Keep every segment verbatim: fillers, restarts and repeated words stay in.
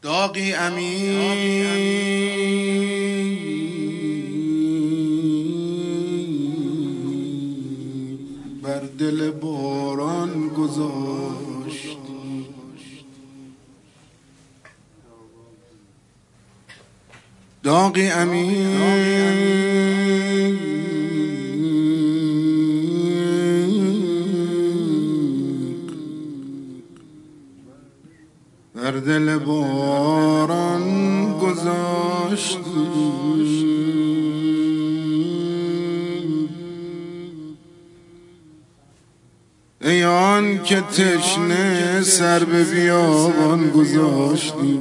داغی عمیق بر دل باران گذاشت. داغی عمیق بر دل باران گذاشت. ای آن که تشنه سر به بیابان گذاشتی،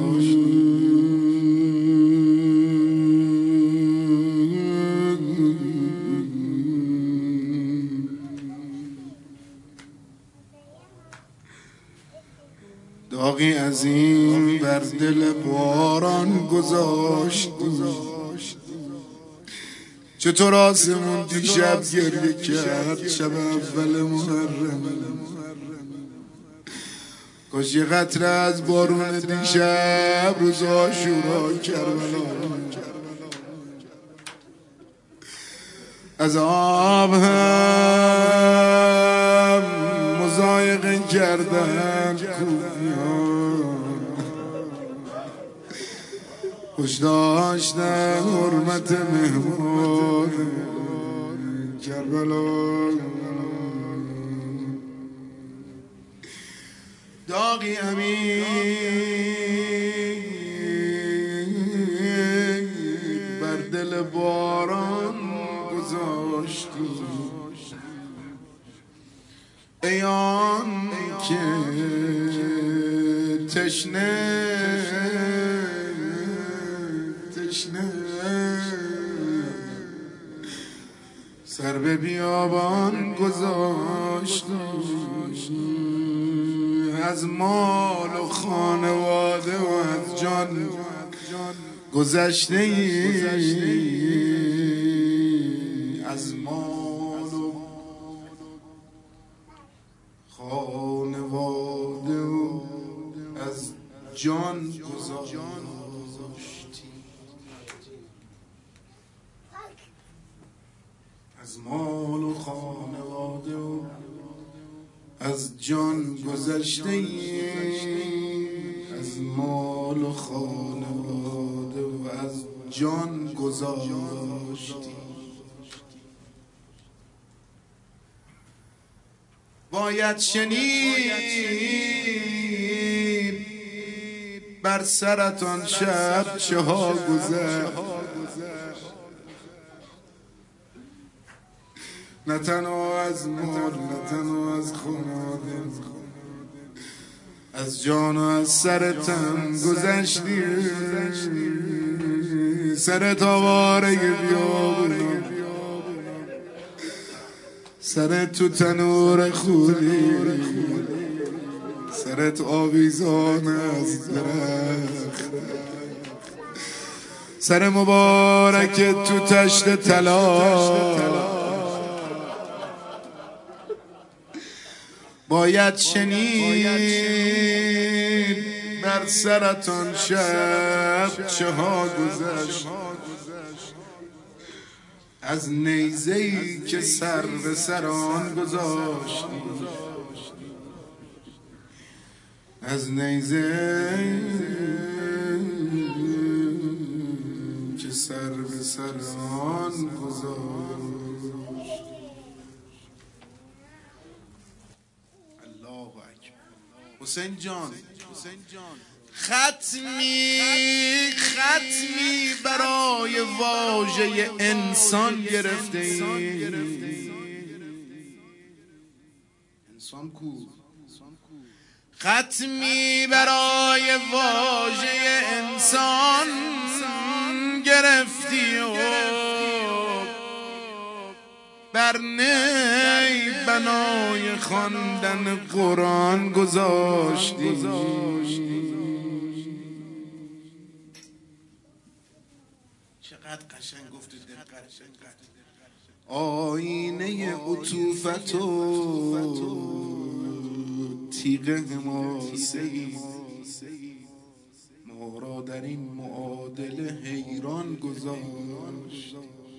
داغی عظیم بر دل باران گذاشت. چطور آسمون دیشب گریه کرد شب اول محرم، کاش یه قطره از بارون دیشب روز عاشورا کربلا از آب هم مضایقه کردن کوفیان، خوش داشتن حرمت مهمان کربلا. داغی عمیق بر دل باران گذاشتی، ای آن که تشنه تشنه سر به بیابان گذاشت. از مال و خانواده و از جان گذشته ای، از مال و خانواده و از جان گذشتی، از مال و خانواده و از جان گذشته ای، از مال و خانواده و از جان گذاشتی. باید شنید بر سرتان شب چه ها گذشت، نه تنها از مال نه تنها از خانواده، از جان و از سرتن گذشتی. سرت آواره بیابون، سرت تو تنور خوری، سرت آویزان از درخت، سر مبارکت تو تشت طلا. باید شنید بر سرتان شب چه ها گذشت، از نیزه‌ای که سر به سر آن گذاشتی، از نیزه‌ای که سر به سر آن گذاشتی. حسین جان ختمی ختمی برای واژه انسان گرفته ای. انسان کو؟ ختمی برای واژه انسان گرفتی و بر نی بنای خواندن قرآن گذاشتی. چقدر قشنگ گفتی، دقت. آینه عطوفت و تیغ حماسه‌ای را در این معادله حیران گذاشت.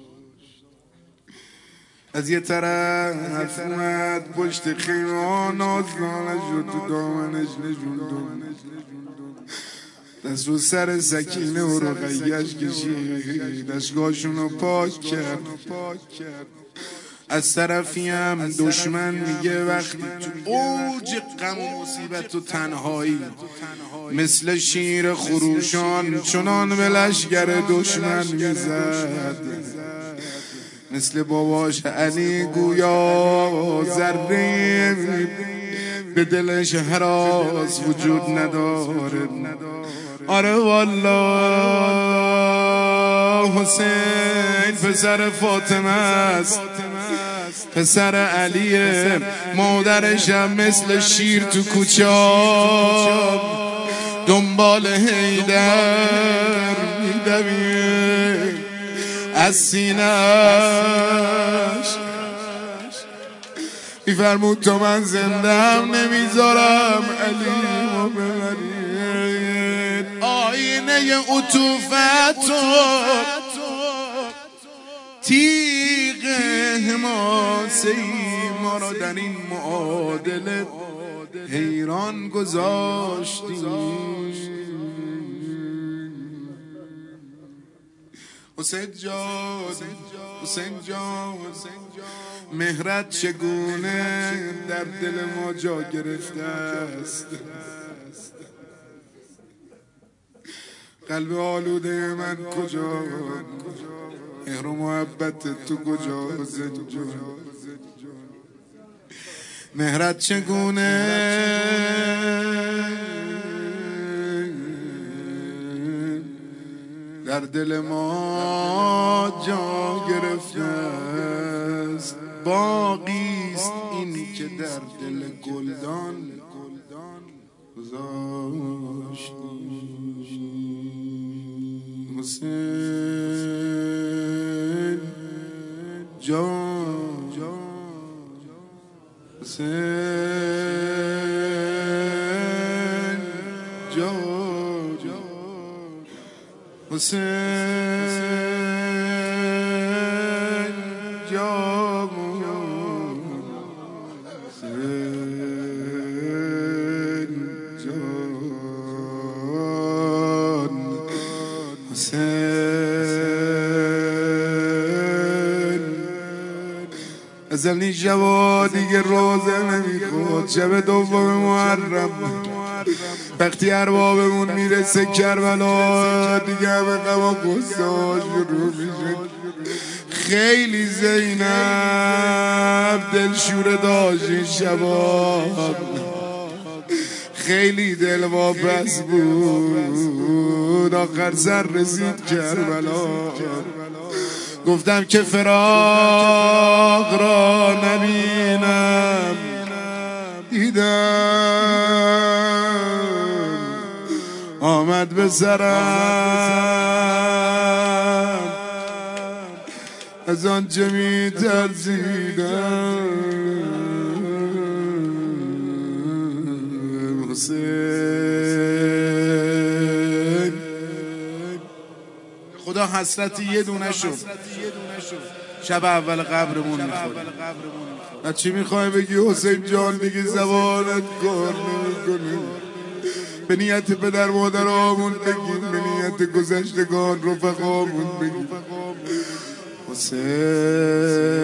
از یه طرف اومد پشت خیمه نازدانش رو تو دامنش نشوندن، دست رو سر سکینه و رقیه‌اش کشید، اشکاشون رو پاک کرد. از طرفی هم دشمن میگه وقتی تو اوج غم و مصیبت و تنهایی مثل شیر خروشان چنان به لشگر دشمن میزد، مثل باباش علی گویا ذره به دلش هراس وجود نداره. آره والله حسین پسر فاطمه است، پسر علیه، مادرشم مثل شیر تو کوچه دنبال حیدر میدویه، از سینه‌اش میفرمود تو من زندم نمیذارم علیمو ببرید. آینه عطوفت و تیغ حماسه‌ای ما را در این معادله حیران گذاشتیم. حسین جان، حسین جان، مهرت چگونه در دل ما جا گرفته است، قلب آلوده من کجا، مهر و محبت تو کجا حسین جان، مهرت چگونه در دل ما جا گرفته است. باقی است این که در دل گلدان گذاشتیم. حسین جان، حسین جان، حسین جان، حسین جان، حسین. ازلی شبا دیگه روزه نمیخواد، شب دوم محرم وقتی اربابمون میرسه کربلا دیگه همه غم و غصه ها شروع میشه. خیلی زینب دلشوره داشت این شبا، خیلی دل واپس بود. آخر سر رسید کربلا، گفتم که فراق را نبینم، دیدم آمد به سرم از آنچه می ترسیدم. حسین خدا حسرتی یه دونه شد، شب اول قبرمون میخواد. از چی میخوای بگی حسین جان؟ دیگه زبانت کار نمیکنه. به نیت پدر مادرامون بگیم، به نیت گذشتگان رفقامون بگیم. حسین